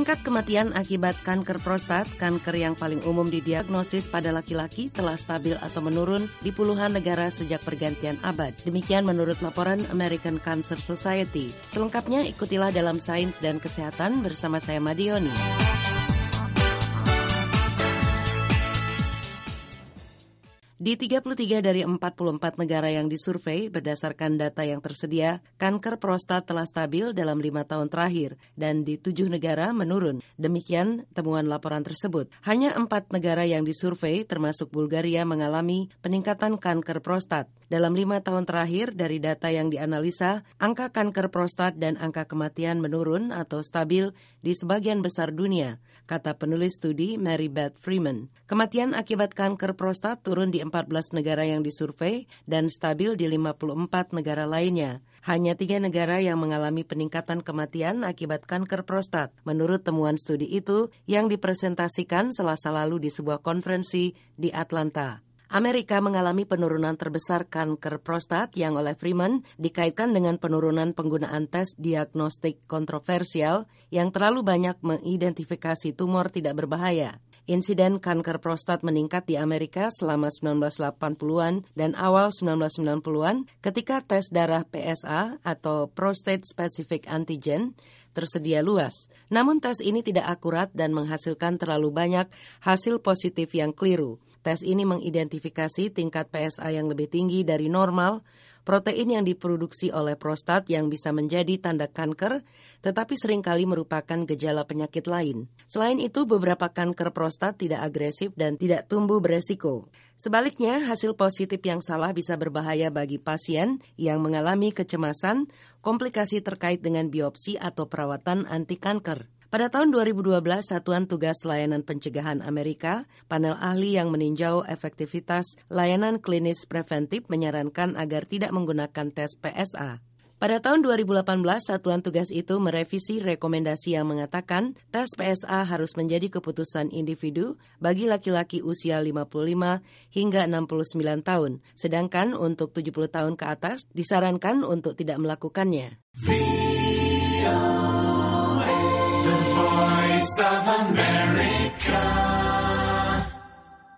Tingkat kematian akibat kanker prostat, kanker yang paling umum didiagnosis pada laki-laki, telah stabil atau menurun di puluhan negara sejak pergantian abad. Demikian menurut laporan American Cancer Society. Selengkapnya ikutilah dalam Sains dan Kesehatan bersama saya Madioni. Di 33 dari 44 negara yang disurvei, berdasarkan data yang tersedia, kanker prostat telah stabil dalam 5 tahun terakhir dan di 7 negara menurun. Demikian temuan laporan tersebut. Hanya 4 negara yang disurvei, termasuk Bulgaria, mengalami peningkatan kanker prostat. Dalam 5 tahun terakhir, dari data yang dianalisa, angka kanker prostat dan angka kematian menurun atau stabil di sebagian besar dunia, kata penulis studi Mary Beth Freeman. Kematian akibat kanker prostat turun di 14 negara yang disurvei dan stabil di 54 negara lainnya. Hanya 3 negara yang mengalami peningkatan kematian akibat kanker prostat, menurut temuan studi itu yang dipresentasikan Selasa lalu di sebuah konferensi di Atlanta. Amerika mengalami penurunan terbesar kanker prostat yang oleh Freeman dikaitkan dengan penurunan penggunaan tes diagnostik kontroversial yang terlalu banyak mengidentifikasi tumor tidak berbahaya. Insiden kanker prostat meningkat di Amerika selama 1980-an dan awal 1990-an ketika tes darah PSA atau Prostate Specific Antigen tersedia luas. Namun tes ini tidak akurat dan menghasilkan terlalu banyak hasil positif yang keliru. Tes ini mengidentifikasi tingkat PSA yang lebih tinggi dari normal, protein yang diproduksi oleh prostat yang bisa menjadi tanda kanker, tetapi seringkali merupakan gejala penyakit lain. Selain itu, beberapa kanker prostat tidak agresif dan tidak tumbuh beresiko. Sebaliknya, hasil positif yang salah bisa berbahaya bagi pasien yang mengalami kecemasan, komplikasi terkait dengan biopsi atau perawatan anti kanker. Pada tahun 2012, Satuan Tugas Layanan Pencegahan Amerika, panel ahli yang meninjau efektivitas layanan klinis preventif menyarankan agar tidak menggunakan tes PSA. Pada tahun 2018, Satuan Tugas itu merevisi rekomendasi yang mengatakan tes PSA harus menjadi keputusan individu bagi laki-laki usia 55 hingga 69 tahun, sedangkan untuk 70 tahun ke atas disarankan untuk tidak melakukannya. Voice of America.